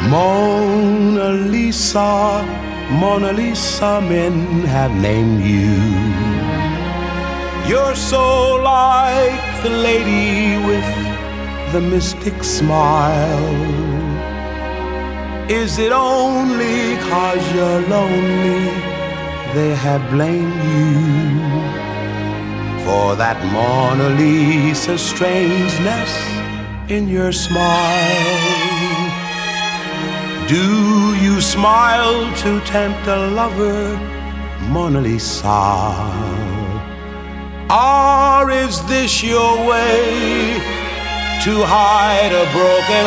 Mona Lisa, Mona Lisa, men have named you. You're so like the lady with the mystic smile. Is it only 'cause you're lonely they have blamed you for that Mona Lisa strangeness in your smile? Do you smile to tempt a lover, Mona Lisa? Or is this your way to hide a broken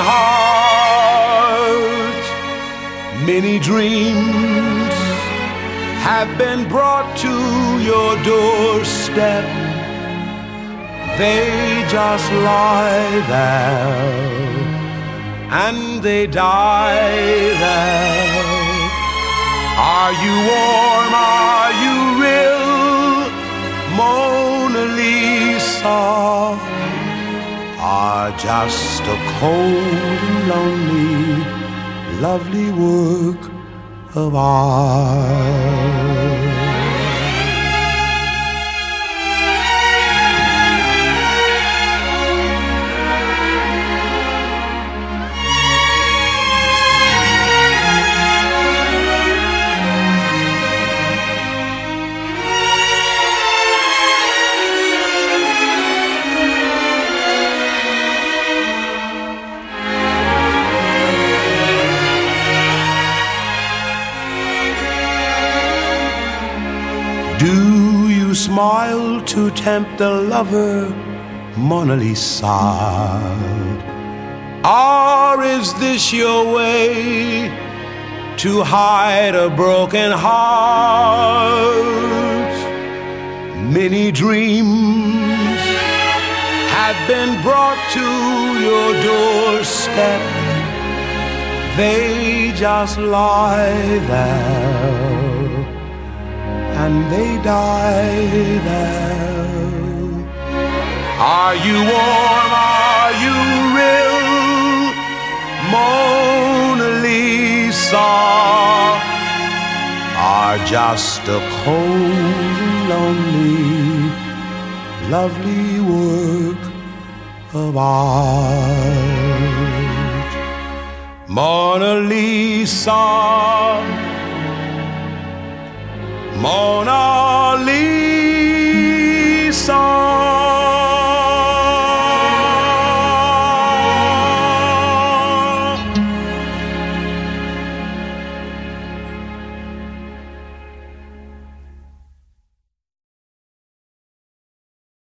heart? Many dreams have been brought to your doorstep. They just lie there and they die there. Are you warm? Are you real, Mona Lisa? Or just a cold and lonely, lovely work of art? Do you smile to tempt a lover, Mona Lisa? Or is this your way to hide a broken heart? Many dreams have been brought to your doorstep. They just lie there and they die there. Are you warm? Are you real, Mona Lisa? Or just a cold and lonely, lovely work of art? Mona Lisa,